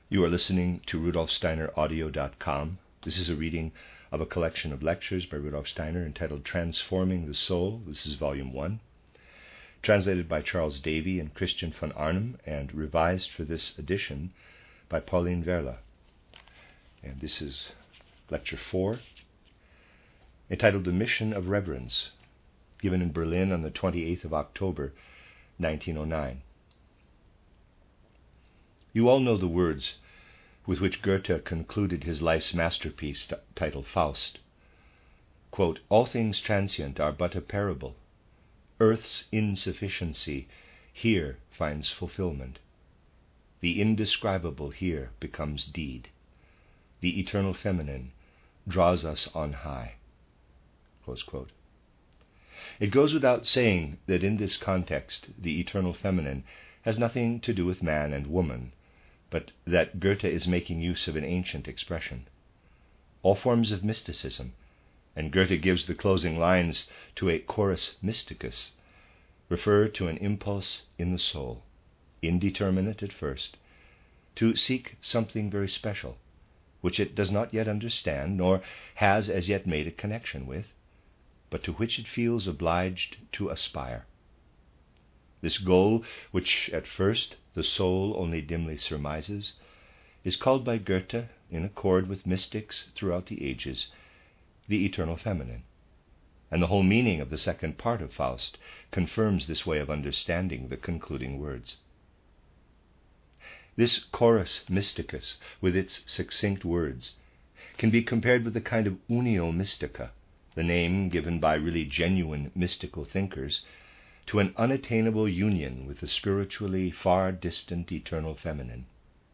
You are listening to rudolfsteineraudio.com. This is a reading of a collection of lectures by Rudolf Steiner entitled Transforming the Soul. This is Volume 1, translated by Charles Davy and Christian von Arnim, and revised for this edition by Pauline Verla. And this is Lecture 4, entitled The Mission of Reverence, given in Berlin on the 28th of October, 1909. You all know the words with which Goethe concluded his life's masterpiece titled Faust. Quote, "All things transient are but a parable. Earth's insufficiency here finds fulfillment. The indescribable here becomes deed. The eternal feminine draws us on high." Close quote. It goes without saying that in this context the eternal feminine has nothing to do with man and woman, but that Goethe is making use of an ancient expression. All forms of mysticism, and Goethe gives the closing lines to a chorus mysticus, refer to an impulse in the soul, indeterminate at first, to seek something very special, which it does not yet understand, nor has as yet made a connection with, but to which it feels obliged to aspire. This goal, which at first the soul only dimly surmises, is called by Goethe, in accord with mystics throughout the ages, the eternal feminine. And the whole meaning of the second part of Faust confirms this way of understanding the concluding words. This chorus mysticus, with its succinct words, can be compared with a kind of unio mystica, the name given by really genuine mystical thinkers to an unattainable union with the spiritually far distant eternal feminine.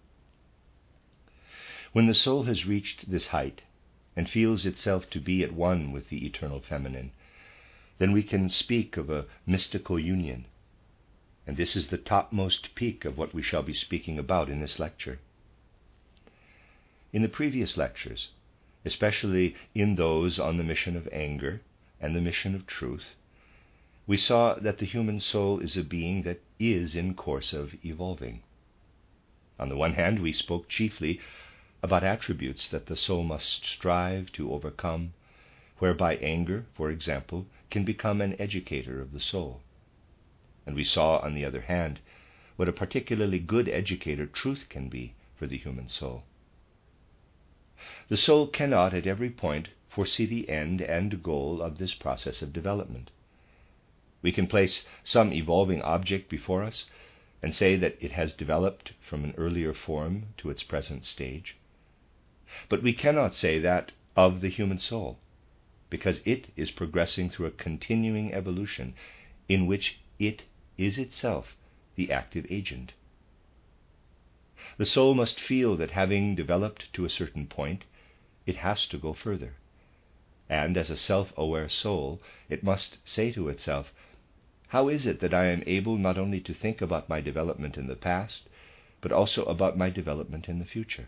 When the soul has reached this height and feels itself to be at one with the eternal feminine, then we can speak of a mystical union, and this is the topmost peak of what we shall be speaking about in this lecture. In the previous lectures, especially in those on the mission of anger and the mission of truth, we saw that the human soul is a being that is in course of evolving. On the one hand, we spoke chiefly about attributes that the soul must strive to overcome, whereby anger, for example, can become an educator of the soul. And we saw, on the other hand, what a particularly good educator truth can be for the human soul. The soul cannot at every point foresee the end and goal of this process of development. We can place some evolving object before us and say that it has developed from an earlier form to its present stage. But we cannot say that of the human soul, because it is progressing through a continuing evolution in which it is itself the active agent. The soul must feel that having developed to a certain point, it has to go further. And as a self-aware soul, it must say to itself, "How is it that I am able not only to think about my development in the past, but also about my development in the future?"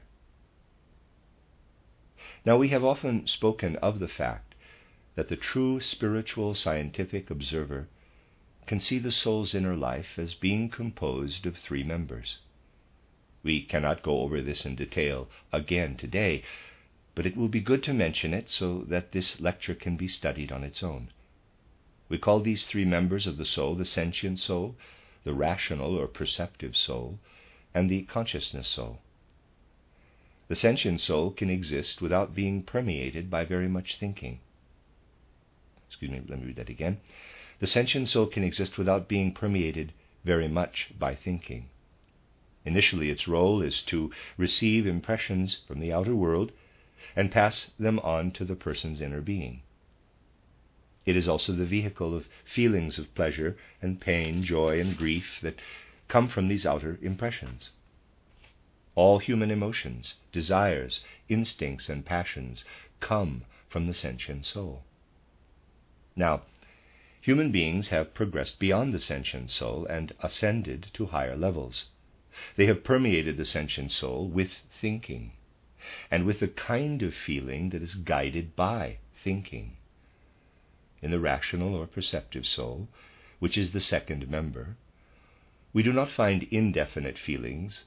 Now, we have often spoken of the fact that the true spiritual scientific observer can see the soul's inner life as being composed of three members. We cannot go over this in detail again today, but it will be good to mention it so that this lecture can be studied on its own. We call these three members of the soul the sentient soul, the rational or perceptive soul, and the consciousness soul. The sentient soul can exist without being permeated by very much thinking. Let me read that again. The sentient soul can exist without being permeated very much by thinking. Initially, its role is to receive impressions from the outer world and pass them on to the person's inner being. It is also the vehicle of feelings of pleasure and pain, joy and grief that come from these outer impressions. All human emotions, desires, instincts, and passions come from the sentient soul. Now, human beings have progressed beyond the sentient soul and ascended to higher levels. They have permeated the sentient soul with thinking, and with a kind of feeling that is guided by thinking. In the rational or perceptive soul, which is the second member, we do not find indefinite feelings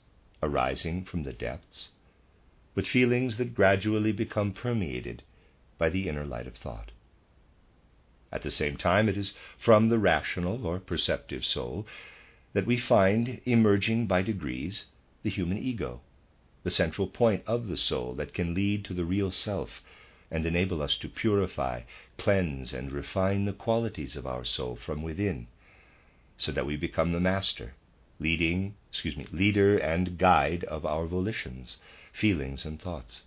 arising from the depths, but feelings that gradually become permeated by the inner light of thought. At the same time, it is from the rational or perceptive soul that we find emerging by degrees the human ego, the central point of the soul that can lead to the real self and enable us to purify, cleanse, and refine the qualities of our soul from within, so that we become the master, leader and guide of our volitions, feelings, and thoughts.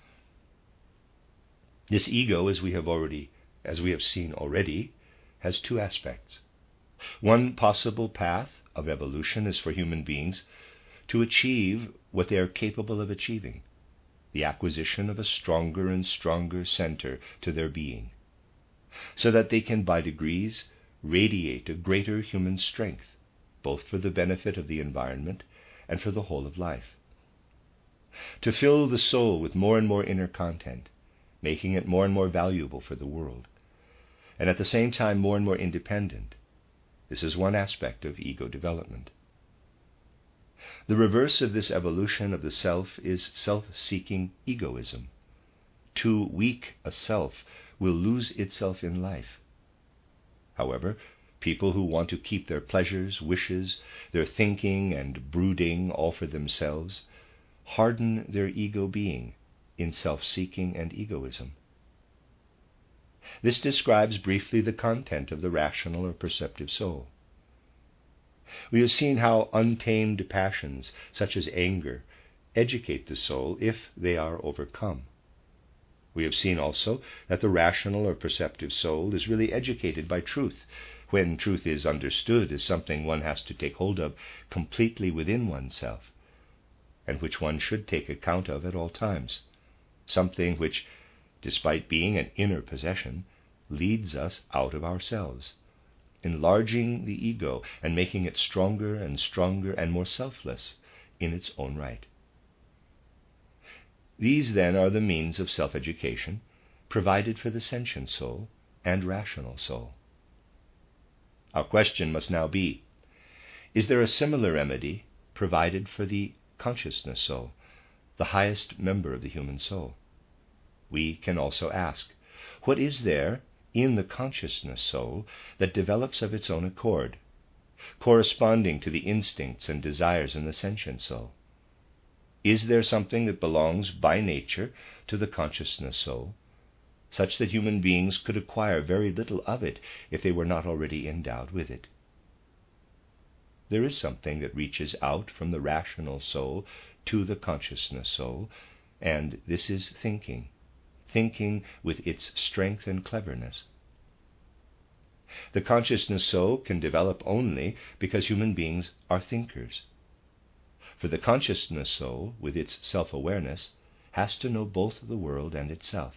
This ego, as we have seen already, has two aspects. One possible path of evolution is for human beings to achieve what they are capable of achieving, the acquisition of a stronger and stronger center to their being, so that they can by degrees radiate a greater human strength, both for the benefit of the environment and for the whole of life. To fill the soul with more and more inner content, making it more and more valuable for the world, and at the same time more and more independent. This is one aspect of ego development. The reverse of this evolution of the self is self-seeking egoism. Too weak a self will lose itself in life. However, people who want to keep their pleasures, wishes, their thinking and brooding all for themselves, harden their ego being in self-seeking and egoism. This describes briefly the content of the rational or perceptive soul. We have seen how untamed passions, such as anger, educate the soul if they are overcome. We have seen also that the rational or perceptive soul is really educated by truth, when truth is understood as something one has to take hold of completely within oneself, and which one should take account of at all times, something which, despite being an inner possession, leads us out of ourselves, enlarging the ego and making it stronger and more selfless in its own right. These, then, are the means of self-education provided for the sentient soul and rational soul. Our question must now be, is there a similar remedy provided for the consciousness soul, the highest member of the human soul? We can also ask, what is there in the consciousness soul that develops of its own accord, corresponding to the instincts and desires in the sentient soul? Is there something that belongs by nature to the consciousness soul, such that human beings could acquire very little of it if they were not already endowed with it? There is something that reaches out from the rational soul to the consciousness soul, and this is thinking with its strength and cleverness. The consciousness soul can develop only because human beings are thinkers. For the consciousness soul, with its self-awareness, has to know both the world and itself.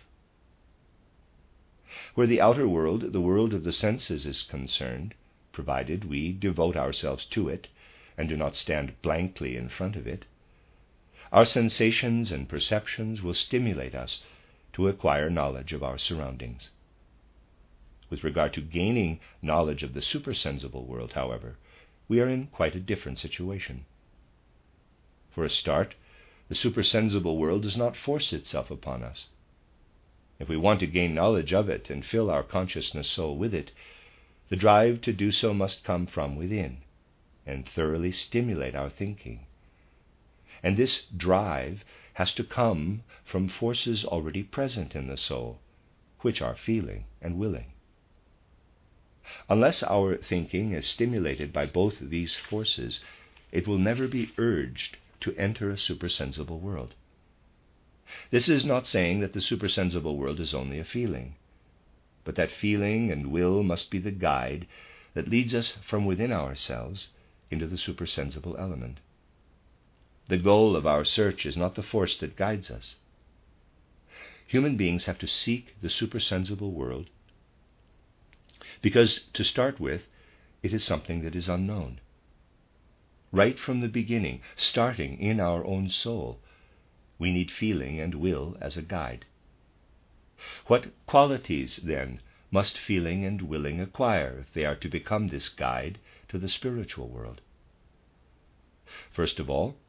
Where the outer world, the world of the senses, is concerned, provided we devote ourselves to it and do not stand blankly in front of it, our sensations and perceptions will stimulate us to acquire knowledge of our surroundings. With regard to gaining knowledge of the supersensible world, however, we are in quite a different situation. For a start, the supersensible world does not force itself upon us. If we want to gain knowledge of it and fill our consciousness soul with it, the drive to do so must come from within and thoroughly stimulate our thinking. And this drive has to come from forces already present in the soul, which are feeling and willing. Unless our thinking is stimulated by both these forces, it will never be urged to enter a supersensible world. This is not saying that the supersensible world is only a feeling, but that feeling and will must be the guide that leads us from within ourselves into the supersensible element. The goal of our search is not the force that guides us. Human beings have to seek the supersensible world because, to start with, it is something that is unknown. Right from the beginning, starting in our own soul, we need feeling and will as a guide. What qualities, then, must feeling and willing acquire if they are to become this guide to the spiritual world? First of all,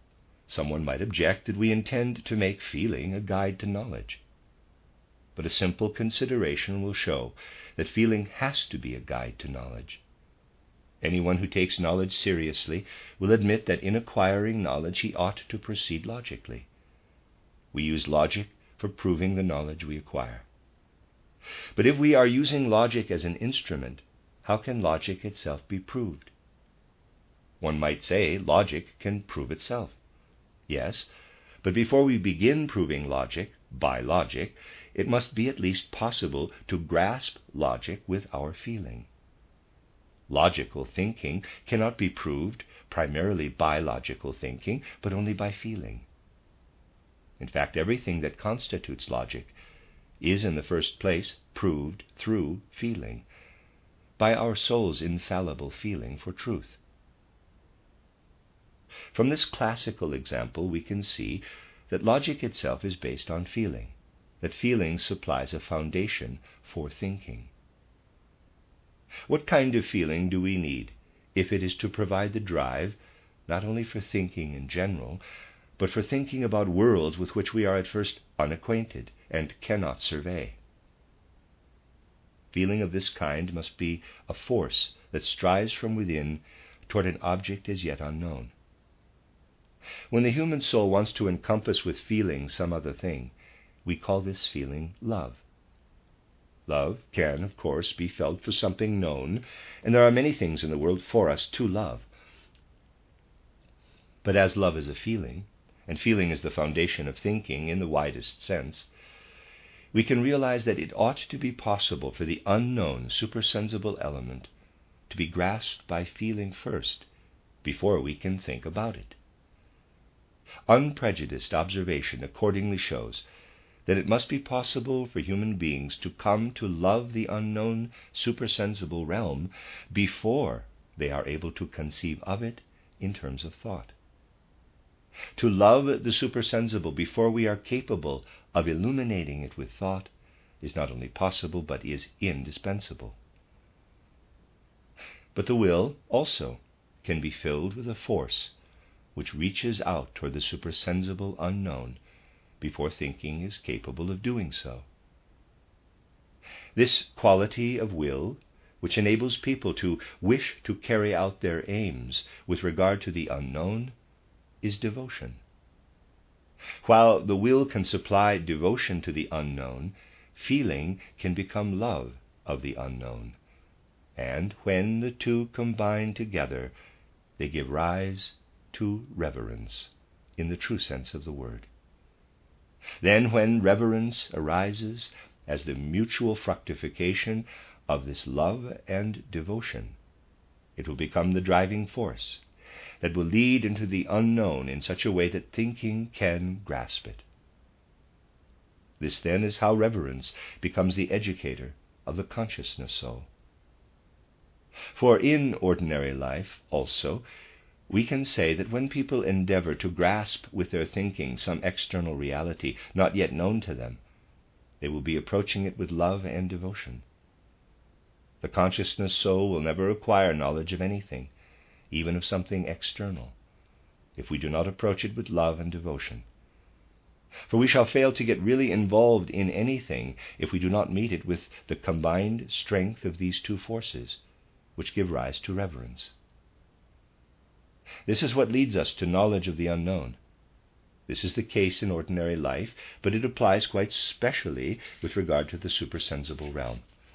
Someone might object that we intend to make feeling a guide to knowledge. But a simple consideration will show that feeling has to be a guide to knowledge. Anyone who takes knowledge seriously will admit that in acquiring knowledge he ought to proceed logically. We use logic for proving the knowledge we acquire. But if we are using logic as an instrument, how can logic itself be proved? One might say logic can prove itself. Yes, but before we begin proving logic by logic, it must be at least possible to grasp logic with our feeling. Logical thinking cannot be proved primarily by logical thinking, but only by feeling. In fact, everything that constitutes logic is in the first place proved through feeling, by our soul's infallible feeling for truth. From this classical example, we can see that logic itself is based on feeling, that feeling supplies a foundation for thinking. What kind of feeling do we need if it is to provide the drive not only for thinking in general, but for thinking about worlds with which we are at first unacquainted and cannot survey? Feeling of this kind must be a force that strives from within toward an object as yet unknown. When the human soul wants to encompass with feeling some other thing, we call this feeling love. Love can, of course, be felt for something known, and there are many things in the world for us to love. But as love is a feeling, and feeling is the foundation of thinking in the widest sense, we can realize that it ought to be possible for the unknown supersensible element to be grasped by feeling first, before we can think about it. Unprejudiced observation accordingly shows that it must be possible for human beings to come to love the unknown supersensible realm before they are able to conceive of it in terms of thought. To love the supersensible before we are capable of illuminating it with thought is not only possible, but is indispensable. But the will also can be filled with a force which reaches out toward the supersensible unknown before thinking is capable of doing so. This quality of will, which enables people to wish to carry out their aims with regard to the unknown, is devotion. While the will can supply devotion to the unknown, feeling can become love of the unknown. And when the two combine together, they give rise to reverence, in the true sense of the word. Then, when reverence arises as the mutual fructification of this love and devotion, it will become the driving force that will lead into the unknown in such a way that thinking can grasp it. This, then, is how reverence becomes the educator of the consciousness soul. For in ordinary life, also, we can say that when people endeavor to grasp with their thinking some external reality not yet known to them, they will be approaching it with love and devotion. The consciousness soul will never acquire knowledge of anything, even of something external, if we do not approach it with love and devotion. For we shall fail to get really involved in anything if we do not meet it with the combined strength of these two forces, which give rise to reverence. This is what leads us to knowledge of the unknown. This is the case in ordinary life, but it applies quite specially with regard to the supersensible realm.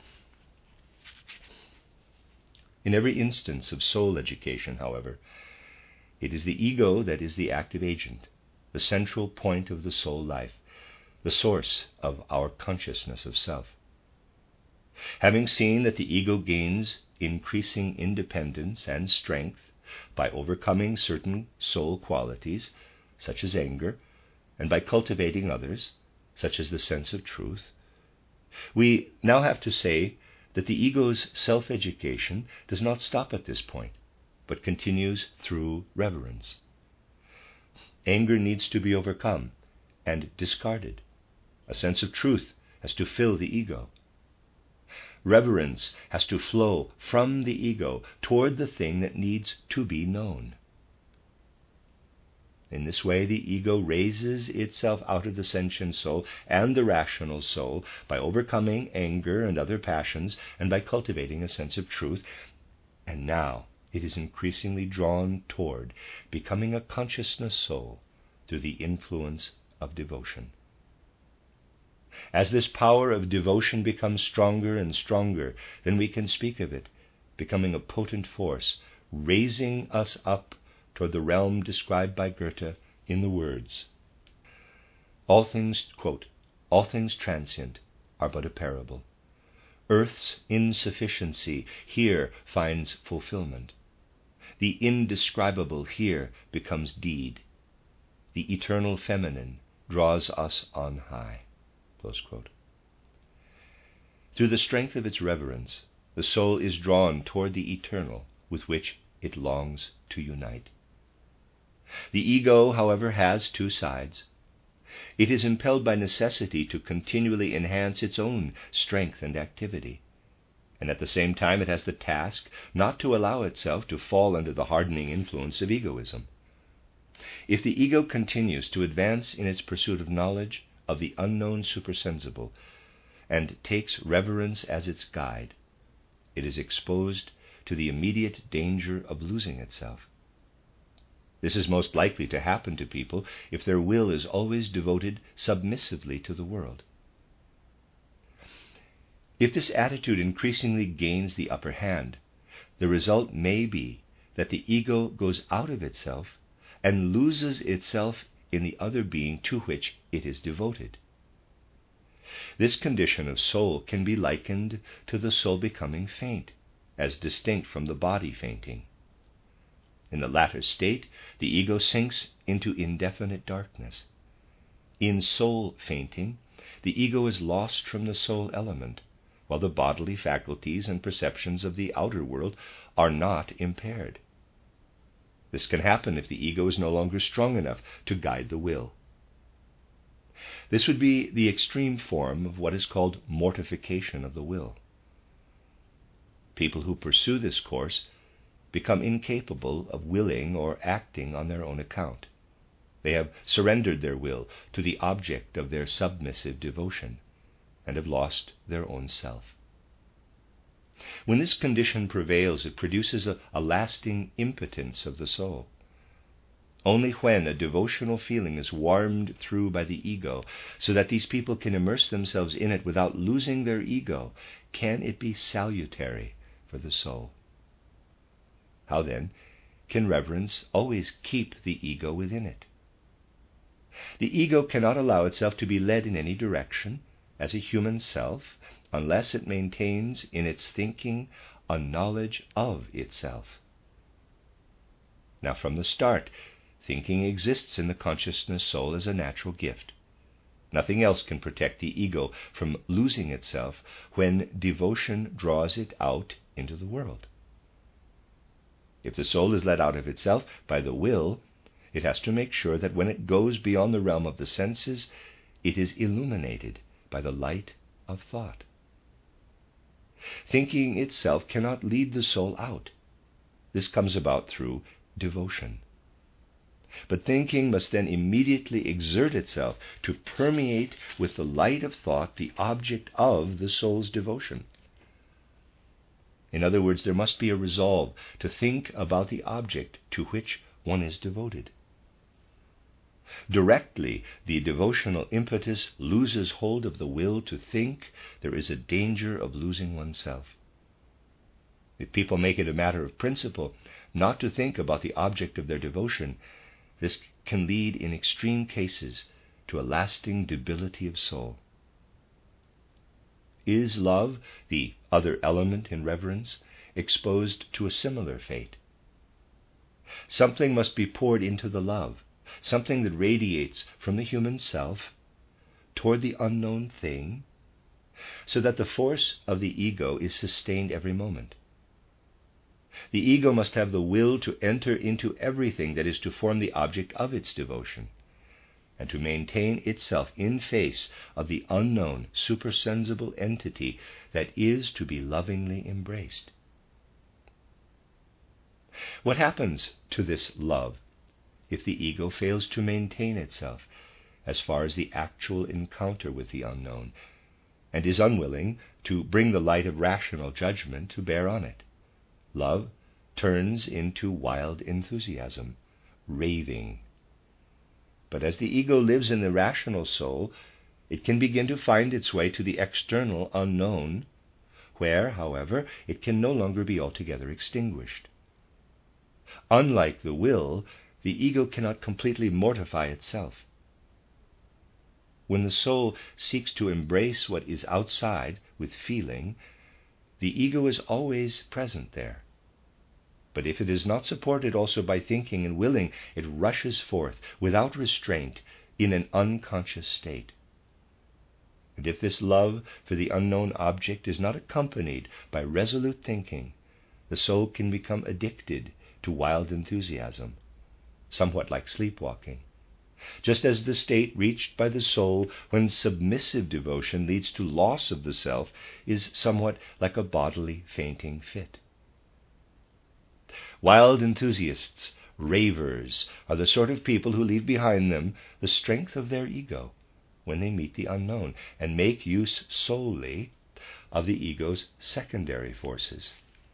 In every instance of soul education, however, it is the ego that is the active agent, the central point of the soul life, the source of our consciousness of self. Having seen that the ego gains increasing independence and strength by overcoming certain soul qualities, such as anger, and by cultivating others, such as the sense of truth, we now have to say that the ego's self-education does not stop at this point, but continues through reverence. Anger needs to be overcome and discarded. A sense of truth has to fill the ego. Reverence has to flow from the ego toward the thing that needs to be known. In this way, the ego raises itself out of the sentient soul and the rational soul by overcoming anger and other passions and by cultivating a sense of truth. And now it is increasingly drawn toward becoming a consciousness soul through the influence of devotion. As this power of devotion becomes stronger and stronger, then we can speak of it becoming a potent force, raising us up toward the realm described by Goethe in the words, all things, quote, all things transient are but a parable. Earth's insufficiency here finds fulfillment. The indescribable here becomes deed. The eternal feminine draws us on high. Close quote. Through the strength of its reverence, the soul is drawn toward the eternal with which it longs to unite. The ego, however, has two sides. It is impelled by necessity to continually enhance its own strength and activity, and at the same time it has the task not to allow itself to fall under the hardening influence of egoism. If the ego continues to advance in its pursuit of knowledge of the unknown supersensible and takes reverence as its guide, it is exposed to the immediate danger of losing itself. This is most likely to happen to people if their will is always devoted submissively to the world. If this attitude increasingly gains the upper hand, the result may be that the ego goes out of itself and loses itself in the other being to which it is devoted. This condition of soul can be likened to the soul becoming faint, as distinct from the body fainting. In the latter state, the ego sinks into indefinite darkness. In soul fainting, the ego is lost from the soul element, while the bodily faculties and perceptions of the outer world are not impaired. This can happen if the ego is no longer strong enough to guide the will. This would be the extreme form of what is called mortification of the will. People who pursue this course become incapable of willing or acting on their own account. They have surrendered their will to the object of their submissive devotion and have lost their own self. When this condition prevails, it produces a lasting impotence of the soul. Only when a devotional feeling is warmed through by the ego, so that these people can immerse themselves in it without losing their ego, can it be salutary for the soul. How then can reverence always keep the ego within it? The ego cannot allow itself to be led in any direction as a human self unless it maintains in its thinking a knowledge of itself. Now, from the start, thinking exists in the consciousness soul as a natural gift. Nothing else can protect the ego from losing itself when devotion draws it out into the world. If the soul is let out of itself by the will, it has to make sure that when it goes beyond the realm of the senses, it is illuminated by the light of thought. Thinking itself cannot lead the soul out. This comes about through devotion. But thinking must then immediately exert itself to permeate with the light of thought the object of the soul's devotion. In other words, there must be a resolve to think about the object to which one is devoted. Directly the devotional impetus loses hold of the will to think, there is a danger of losing oneself. If people make it a matter of principle not to think about the object of their devotion, this can lead in extreme cases to a lasting debility of soul. Is love, the other element in reverence, exposed to a similar fate? Something must be poured into the love, something that radiates from the human self toward the unknown thing, so that the force of the ego is sustained every moment. The ego must have the will to enter into everything that is to form the object of its devotion, and to maintain itself in face of the unknown, supersensible entity that is to be lovingly embraced. What happens to this love if the ego fails to maintain itself as far as the actual encounter with the unknown, and is unwilling to bring the light of rational judgment to bear on it. Love turns into wild enthusiasm, raving. But as the ego lives in the rational soul, it can begin to find its way to the external unknown, where, however, it can no longer be altogether extinguished. Unlike the will, the ego cannot completely mortify itself. When the soul seeks to embrace what is outside with feeling, the ego is always present there. But if it is not supported also by thinking and willing, it rushes forth without restraint in an unconscious state. And if this love for the unknown object is not accompanied by resolute thinking, the soul can become addicted to wild enthusiasm, somewhat like sleepwalking, just as the state reached by the soul when submissive devotion leads to loss of the self is somewhat like a bodily fainting fit. Wild enthusiasts, ravers, are the sort of people who leave behind them the strength of their ego when they meet the unknown, and make use solely of the ego's secondary forces.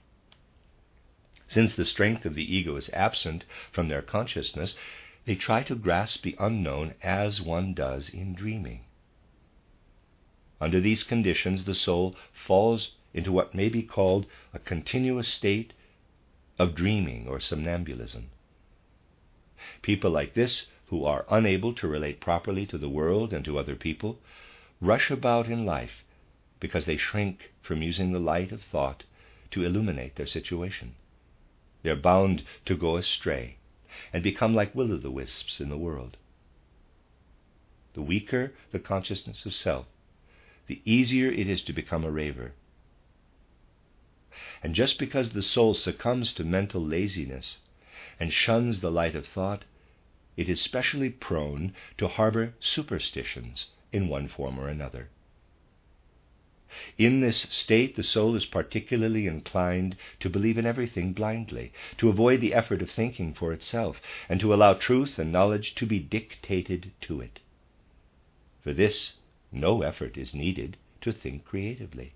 Since the strength of the ego is absent from their consciousness, they try to grasp the unknown as one does in dreaming. Under these conditions, the soul falls into what may be called a continuous state of dreaming or somnambulism. People like this, who are unable to relate properly to the world and to other people, rush about in life because they shrink from using the light of thought to illuminate their situation. They are bound to go astray and become like will-o'-the-wisps in the world. The weaker the consciousness of self, the easier it is to become a raver. And just because the soul succumbs to mental laziness and shuns the light of thought, it is specially prone to harbor superstitions in one form or another. In this state, the soul is particularly inclined to believe in everything blindly, to avoid the effort of thinking for itself, and to allow truth and knowledge to be dictated to it. For this, no effort is needed to think creatively.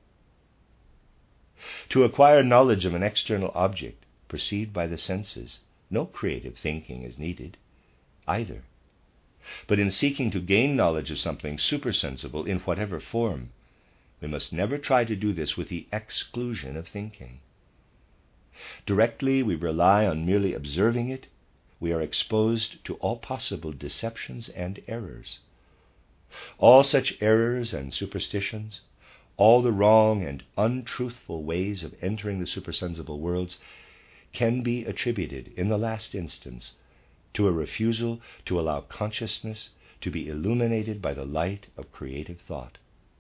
To acquire knowledge of an external object perceived by the senses, no creative thinking is needed either. But in seeking to gain knowledge of something supersensible in whatever form, we must never try to do this with the exclusion of thinking. Directly we rely on merely observing it, we are exposed to all possible deceptions and errors. All such errors and superstitions, all the wrong and untruthful ways of entering the supersensible worlds, can be attributed, in the last instance, to a refusal to allow consciousness to be illuminated by the light of creative thought.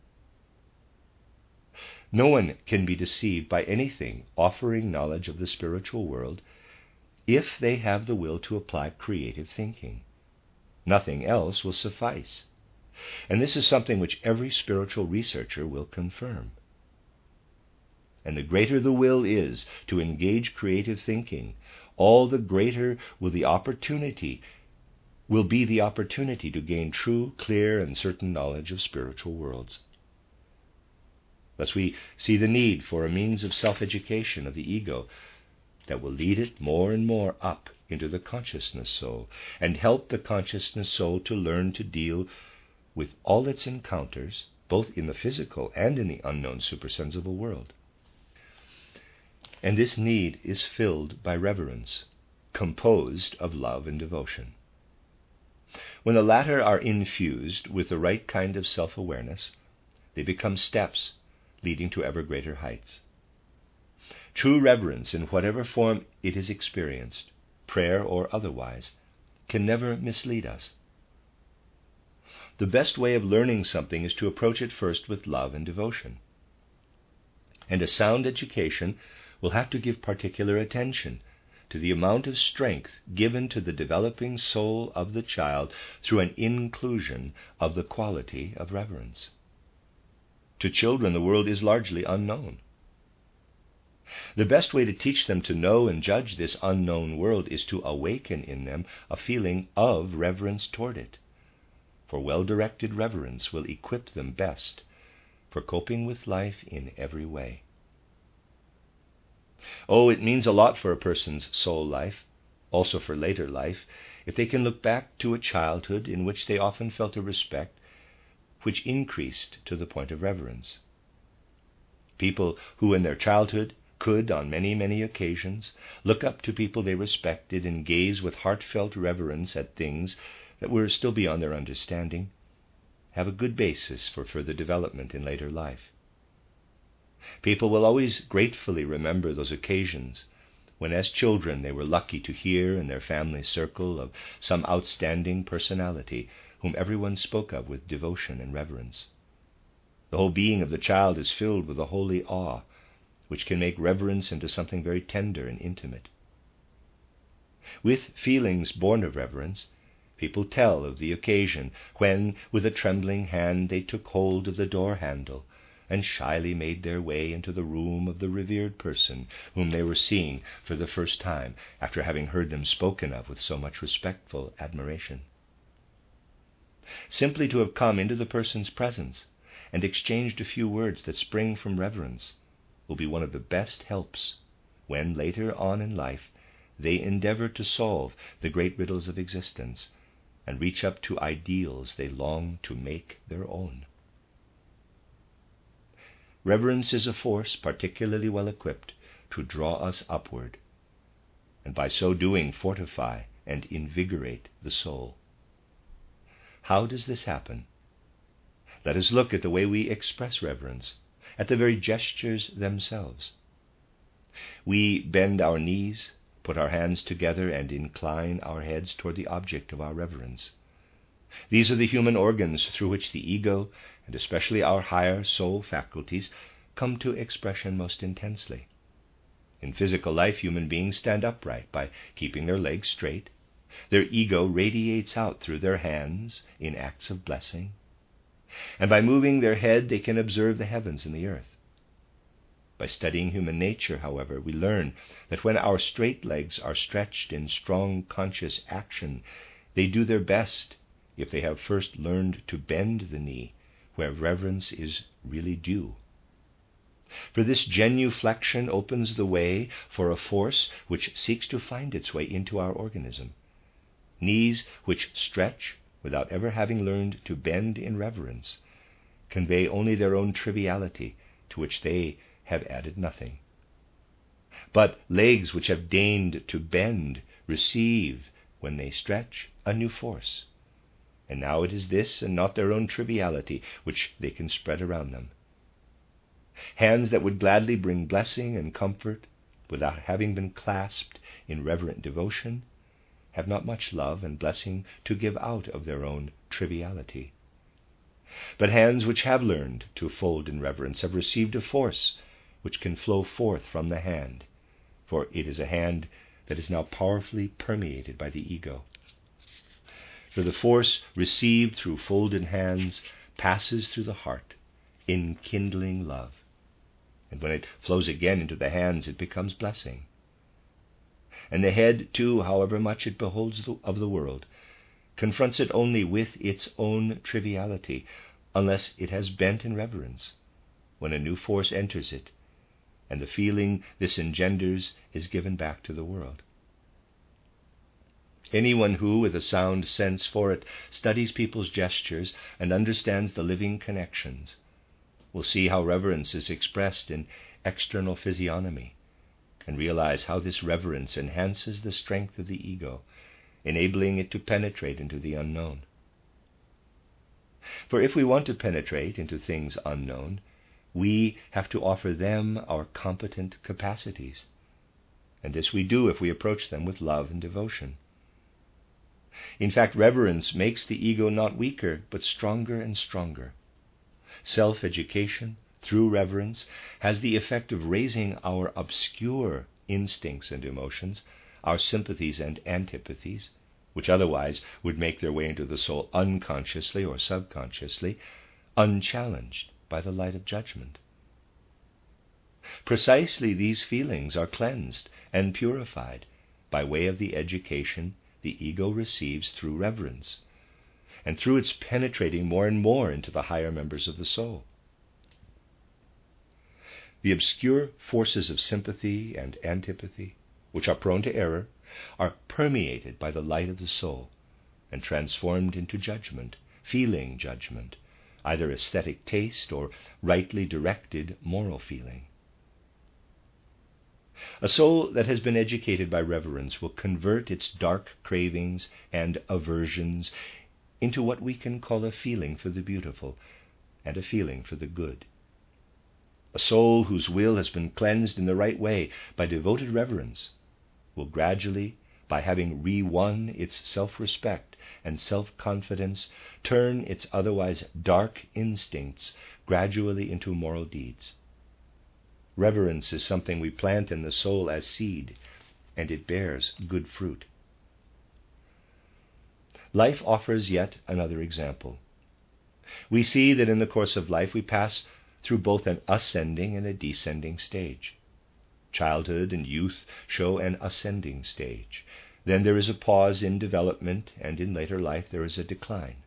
No one can be deceived by anything offering knowledge of the spiritual world if they have the will to apply creative thinking. Nothing else will suffice. And this is something which every spiritual researcher will confirm. And the greater the will is to engage creative thinking, all the greater will be the opportunity to gain true, clear, and certain knowledge of spiritual worlds. Thus we see the need for a means of self-education of the ego that will lead it more and more up into the consciousness soul and help the consciousness soul to learn to deal with all its encounters, both in the physical and in the unknown supersensible world. And this need is filled by reverence, composed of love and devotion. When the latter are infused with the right kind of self-awareness, they become steps leading to ever greater heights. True reverence, in whatever form it is experienced, prayer or otherwise, can never mislead us. The best way of learning something is to approach it first with love and devotion. And a sound education will have to give particular attention to the amount of strength given to the developing soul of the child through an inclusion of the quality of reverence. To children, the world is largely unknown. The best way to teach them to know and judge this unknown world is to awaken in them a feeling of reverence toward it. For well-directed reverence will equip them best for coping with life in every way. Oh, it means a lot for a person's soul life, also for later life, if they can look back to a childhood in which they often felt a respect which increased to the point of reverence. People who in their childhood could, on many, many occasions, look up to people they respected and gaze with heartfelt reverence at things that were still beyond their understanding, have a good basis for further development in later life. People will always gratefully remember those occasions when as children they were lucky to hear in their family circle of some outstanding personality whom everyone spoke of with devotion and reverence. The whole being of the child is filled with a holy awe, which can make reverence into something very tender and intimate. With feelings born of reverence, people tell of the occasion when, with a trembling hand, they took hold of the door handle and shyly made their way into the room of the revered person whom they were seeing for the first time after having heard them spoken of with so much respectful admiration. Simply to have come into the person's presence and exchanged a few words that spring from reverence will be one of the best helps when, later on in life, they endeavor to solve the great riddles of existence and reach up to ideals they long to make their own. Reverence is a force particularly well equipped to draw us upward, and by so doing fortify and invigorate the soul. How does this happen? Let us look at the way we express reverence, at the very gestures themselves. We bend our knees, put our hands together, and incline our heads toward the object of our reverence. These are the human organs through which the ego, and especially our higher soul faculties, come to expression most intensely. In physical life, human beings stand upright by keeping their legs straight. Their ego radiates out through their hands in acts of blessing, and by moving their head they can observe the heavens and the earth. By studying human nature, however, we learn that when our straight legs are stretched in strong conscious action, they do their best if they have first learned to bend the knee where reverence is really due. For this genuflection opens the way for a force which seeks to find its way into our organism. Knees which stretch without ever having learned to bend in reverence convey only their own triviality, to which they have added nothing. But legs which have deigned to bend receive, when they stretch, a new force. And now it is this, and not their own triviality, which they can spread around them. Hands that would gladly bring blessing and comfort without having been clasped in reverent devotion have not much love and blessing to give out of their own triviality. But hands which have learned to fold in reverence have received a force which can flow forth from the hand, for it is a hand that is now powerfully permeated by the ego. For the force received through folded hands passes through the heart, enkindling love. And when it flows again into the hands, it becomes blessing. And the head, too, however much it beholds of the world, confronts it only with its own triviality, unless it has bent in reverence, when a new force enters it, and the feeling this engenders is given back to the world. Anyone who, with a sound sense for it, studies people's gestures and understands the living connections, will see how reverence is expressed in external physiognomy, and realize how this reverence enhances the strength of the ego, enabling it to penetrate into the unknown. For if we want to penetrate into things unknown, we have to offer them our competent capacities, and this we do if we approach them with love and devotion. In fact, reverence makes the ego not weaker, but stronger and stronger. Self-education, through reverence, has the effect of raising our obscure instincts and emotions, our sympathies and antipathies, which otherwise would make their way into the soul unconsciously or subconsciously, unchallenged by the light of judgment. Precisely these feelings are cleansed and purified by way of the education the ego receives through reverence, and through its penetrating more and more into the higher members of the soul. The obscure forces of sympathy and antipathy, which are prone to error, are permeated by the light of the soul and transformed into judgment, feeling judgment, either aesthetic taste or rightly directed moral feeling. A soul that has been educated by reverence will convert its dark cravings and aversions into what we can call a feeling for the beautiful and a feeling for the good. A soul whose will has been cleansed in the right way by devoted reverence will gradually, by having re-won its self-respect and self-confidence, turn its otherwise dark instincts gradually into moral deeds. Reverence is something we plant in the soul as seed, and it bears good fruit. Life offers yet another example. We see that in the course of life we pass through both an ascending and a descending stage. Childhood and youth show an ascending stage. Then there is a pause in development, and in later life there is a decline.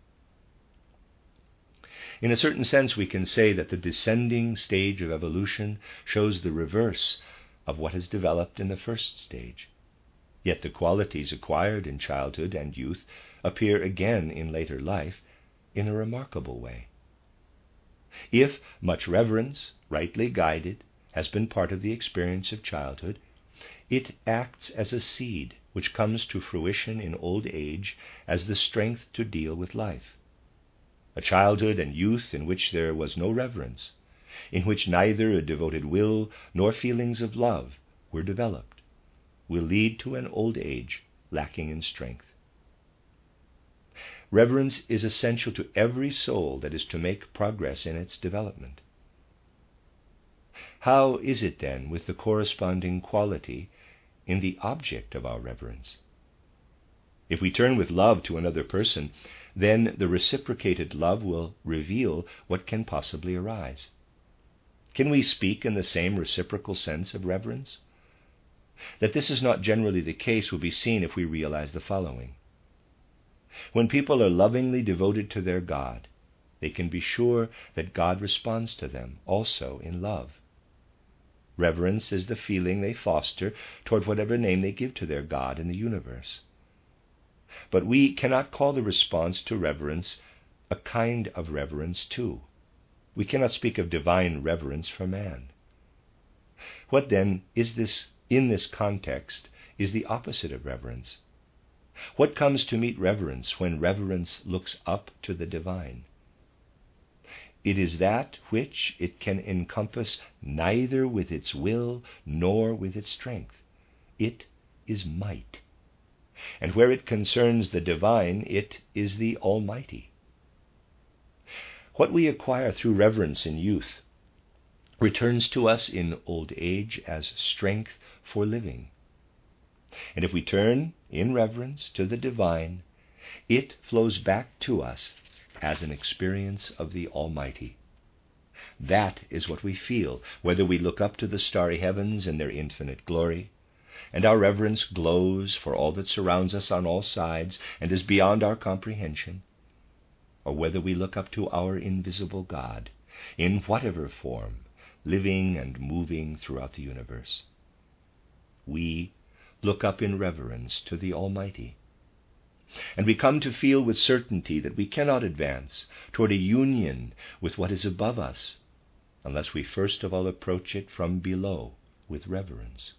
In a certain sense, we can say that the descending stage of evolution shows the reverse of what has developed in the first stage. Yet the qualities acquired in childhood and youth appear again in later life in a remarkable way. If much reverence, rightly guided, has been part of the experience of childhood, it acts as a seed which comes to fruition in old age as the strength to deal with life. A childhood and youth in which there was no reverence, in which neither a devoted will nor feelings of love were developed, will lead to an old age lacking in strength. Reverence is essential to every soul that is to make progress in its development. How is it then with the corresponding quality in the object of our reverence? If we turn with love to another person, then the reciprocated love will reveal what can possibly arise. Can we speak in the same reciprocal sense of reverence? That this is not generally the case will be seen if we realize the following. When people are lovingly devoted to their God, they can be sure that God responds to them also in love. Reverence is the feeling they foster toward whatever name they give to their God in the universe. But we cannot call the response to reverence a kind of reverence too. We cannot speak of divine reverence for man. What then is this in this context is the opposite of reverence? What comes to meet reverence when reverence looks up to the divine? It is that which it can encompass neither with its will nor with its strength. It is might. And where it concerns the divine, it is the Almighty. What we acquire through reverence in youth returns to us in old age as strength for living. And if we turn in reverence to the divine, it flows back to us as an experience of the Almighty. That is what we feel, whether we look up to the starry heavens in their infinite glory, and our reverence glows for all that surrounds us on all sides and is beyond our comprehension, or whether we look up to our invisible God, in whatever form, living and moving throughout the universe. We look up in reverence to the Almighty, and we come to feel with certainty that we cannot advance toward a union with what is above us unless we first of all approach it from below with reverence.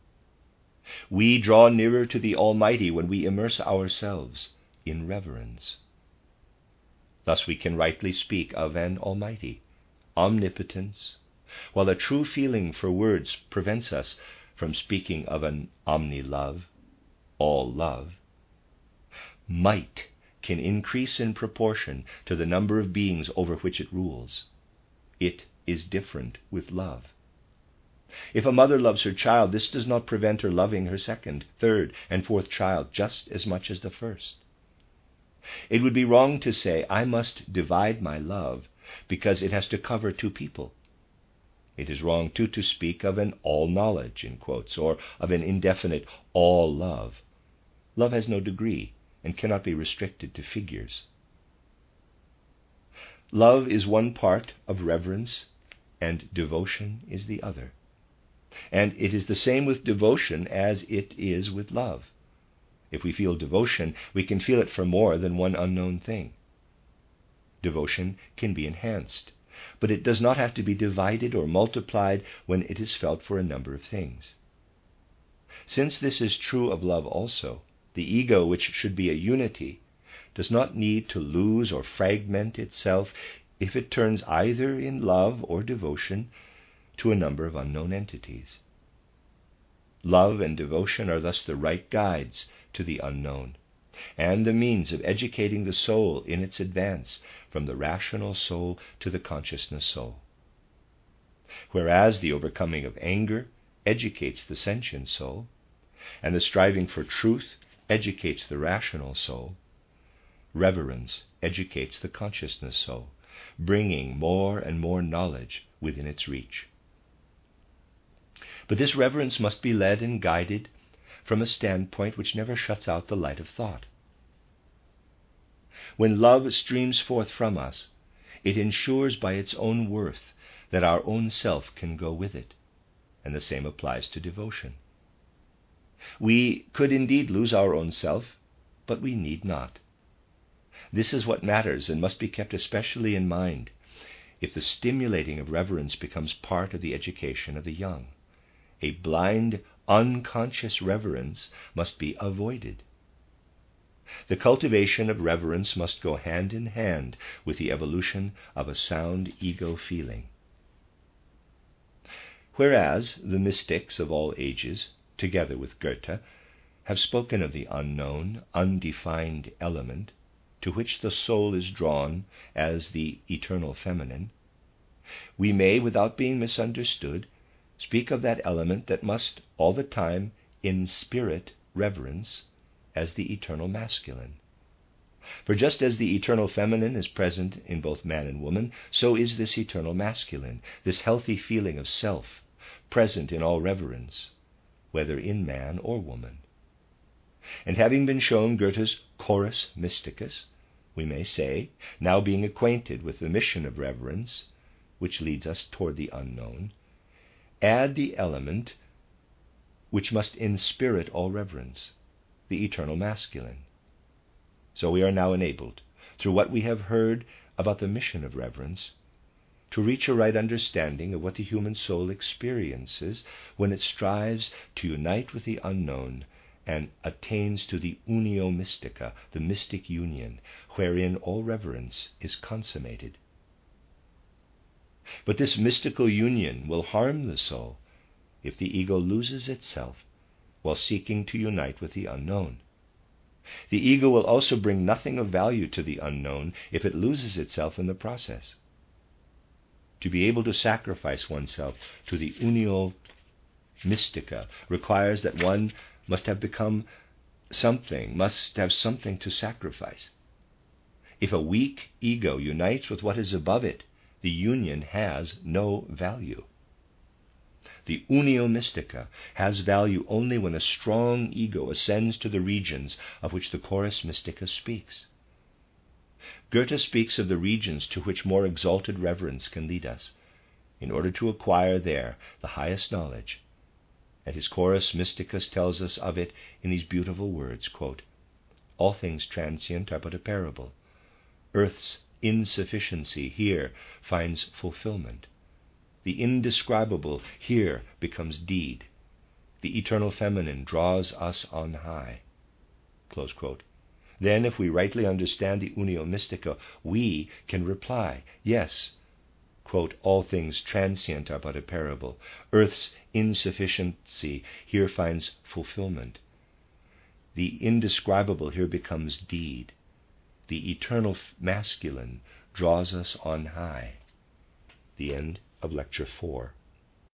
We draw nearer to the Almighty when we immerse ourselves in reverence. Thus we can rightly speak of an Almighty omnipotence, while a true feeling for words prevents us from speaking of an omni-love, all love. Might can increase in proportion to the number of beings over which it rules. It is different with love. If a mother loves her child, this does not prevent her loving her second, third, and fourth child just as much as the first. It would be wrong to say, I must divide my love because it has to cover two people. It is wrong, too, to speak of an all-knowledge, in quotes, or of an indefinite all-love. Love has no degree and cannot be restricted to figures. Love is one part of reverence, and devotion is the other. And it is the same with devotion as it is with love. If we feel devotion, we can feel it for more than one unknown thing. Devotion can be enhanced, but it does not have to be divided or multiplied when it is felt for a number of things. Since this is true of love also, the ego, which should be a unity, does not need to lose or fragment itself if it turns either in love or devotion to a number of unknown entities. Love and devotion are thus the right guides to the unknown, and the means of educating the soul in its advance from the rational soul to the consciousness soul. Whereas the overcoming of anger educates the sentient soul, and the striving for truth educates the rational soul, reverence educates the consciousness soul, bringing more and more knowledge within its reach. But this reverence must be led and guided from a standpoint which never shuts out the light of thought. When love streams forth from us, it ensures by its own worth that our own self can go with it, and the same applies to devotion. We could indeed lose our own self, but we need not. This is what matters and must be kept especially in mind if the stimulating of reverence becomes part of the education of the young. A blind, unconscious reverence must be avoided. The cultivation of reverence must go hand in hand with the evolution of a sound ego feeling. Whereas the mystics of all ages, together with Goethe, have spoken of the unknown, undefined element to which the soul is drawn as the eternal feminine, we may, without being misunderstood, speak of that element that must all the time in spirit reverence as the eternal masculine. For just as the eternal feminine is present in both man and woman, so is this eternal masculine, this healthy feeling of self, present in all reverence, whether in man or woman. And having been shown Goethe's Chorus Mysticus, we may say, now being acquainted with the mission of reverence, which leads us toward the unknown, add the element which must inspirit all reverence, the eternal masculine. So we are now enabled, through what we have heard about the mission of reverence, to reach a right understanding of what the human soul experiences when it strives to unite with the unknown and attains to the unio mystica, the mystic union, wherein all reverence is consummated. But this mystical union will harm the soul if the ego loses itself while seeking to unite with the unknown. The ego will also bring nothing of value to the unknown if it loses itself in the process. To be able to sacrifice oneself to the unio mystica requires that one must have become something, must have something to sacrifice. If a weak ego unites with what is above it, the union has no value. The unio mystica has value only when a strong ego ascends to the regions of which the Chorus Mysticus speaks. Goethe speaks of the regions to which more exalted reverence can lead us, in order to acquire there the highest knowledge, and his Chorus Mysticus tells us of it in these beautiful words, quote, "All things transient are but a parable. Earth's insufficiency here finds fulfillment. The indescribable here becomes deed. The eternal feminine draws us on high." Close quote. Then, if we rightly understand the unio mystica, we can reply, yes, quote, "All things transient are but a parable. Earth's insufficiency here finds fulfillment. The indescribable here becomes deed. The eternal masculine draws us on high." The end of Lecture 4.